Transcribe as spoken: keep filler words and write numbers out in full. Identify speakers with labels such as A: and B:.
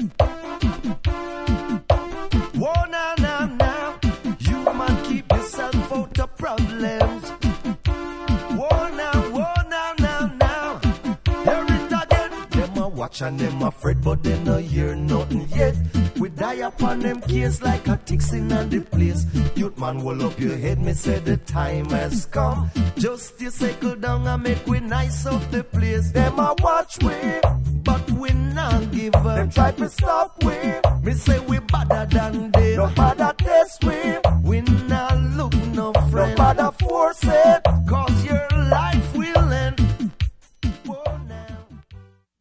A: Whoa, now, now, now. You man keep yourself out of problems. Whoa, now, whoa, now, now, now. Hear it again. Them a watch and them afraid, but they no hear nothing yet. We die upon them case like a ticks in the place. Youth man, hold up your head, me say the time has come. Just you cycle down and make we nice up the place. Them a watch we, but we not give up. Them try to stop we. Me say we better than they.